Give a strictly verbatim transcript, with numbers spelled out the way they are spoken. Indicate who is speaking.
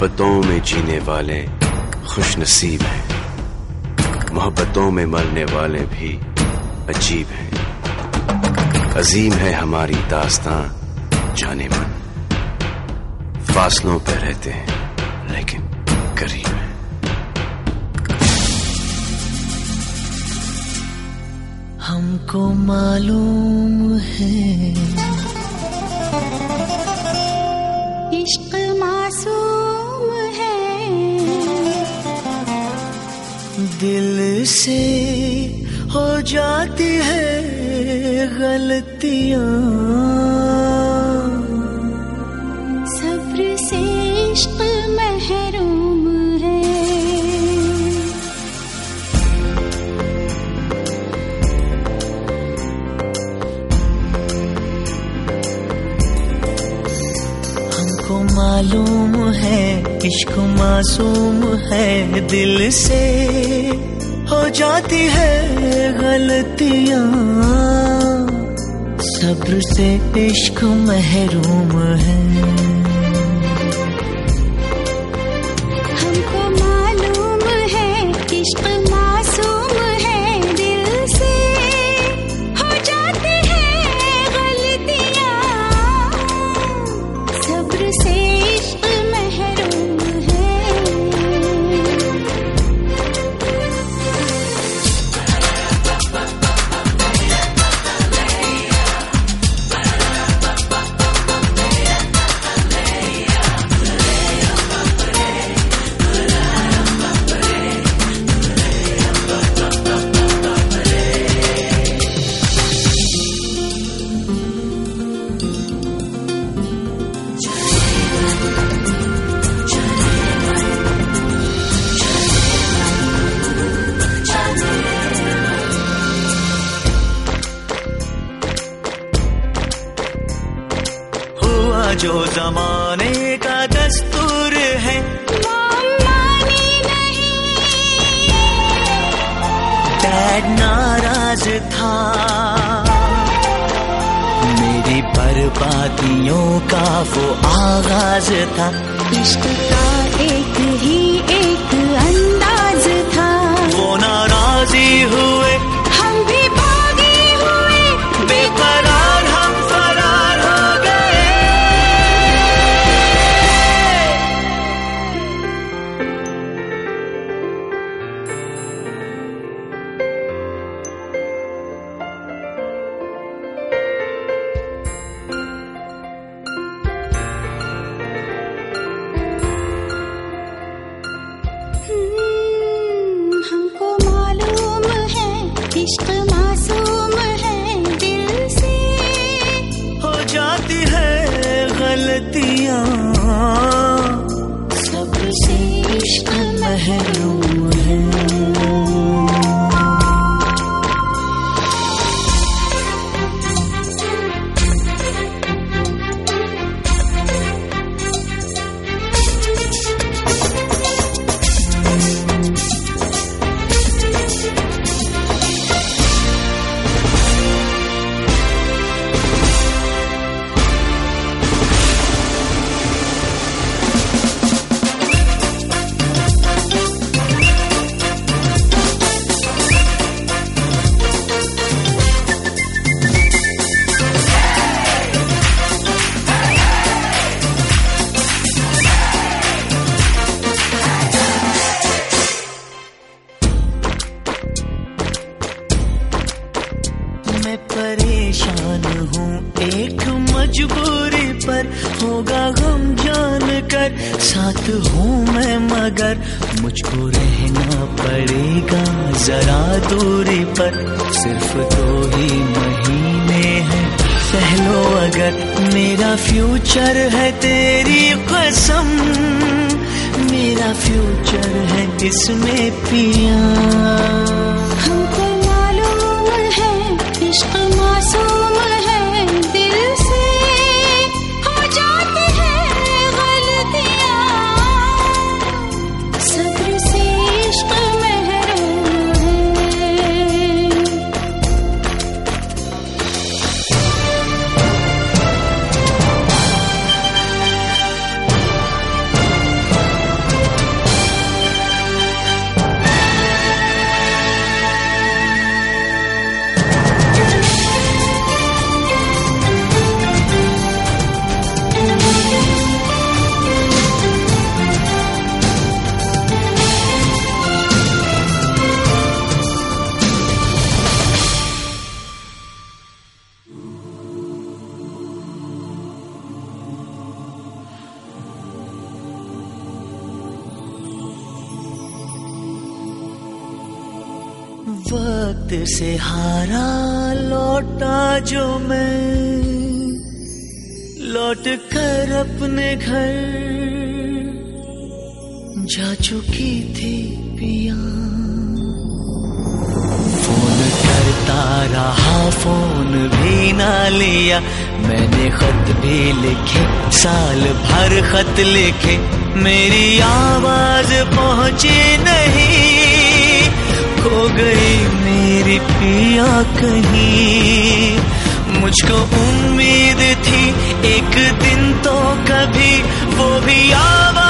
Speaker 1: मोहब्बतों में जीने वाले खुश नसीब हैं, मोहब्बतों में मरने वाले भी अजीब हैं। अजीम है हमारी दास्तां जाने मन, फासलों पे रहते हैं लेकिन करीब हैं।
Speaker 2: हमको मालूम है
Speaker 3: इश्क मासूम है,
Speaker 2: दिल से हो जाती है गलतियां,
Speaker 3: सब्र से इश्क महरूम है।
Speaker 2: हमको मालूम है इश्क मासूम है, दिल से हो जाती है गलतियां, सब्र से इश्क महरूम है।
Speaker 3: हमको मालूम है इश्क मासूम है, दिल से हो जाती है गलतियां, सब्र से इश्क महरूम है।
Speaker 2: जो जमाने का दस्तूर है
Speaker 3: मानी नहीं,
Speaker 2: डैड नाराज था, मेरी बर्बादियों का वो आगाज था।
Speaker 3: इश्क का एक ही एक अंदाज था,
Speaker 2: वो नाराजी हुए
Speaker 3: हम भी बागी हुए,
Speaker 2: बेकरार हम फरार हो गए।
Speaker 3: हम्म, हमको मालूम है इश्क मासूम है, दिल से
Speaker 2: हो जाती है गलतियां,
Speaker 3: सब्र से इश्क
Speaker 2: महरूम है। मैं परेशान हूँ एक मजबूरी पर, होगा गम जान कर साथ हूँ मैं, मगर मुझको रहना पड़ेगा जरा दूरी पर। सिर्फ दो ही महीने हैं पहलो, अगर मेरा फ्यूचर है तेरी कसम, मेरा फ्यूचर है इसमें पिया।
Speaker 3: हमको मालूम है इश्क मासूम है, दिल से हो जाती है गलतियां, सब्र से इश्क महरूम है।
Speaker 2: वक्त से हारा लौटा जो मैं, लौट कर अपने घर जा चुकी थी पिया। फोन करता रहा फोन भी ना लिया, मैंने खत भी लिखे साल भर खत लिखे, मेरी आवाज पहुंची नहीं, खो गई मेरी पिया कहीं। मुझको उम्मीद थी एक दिन तो कभी वो भी आवाज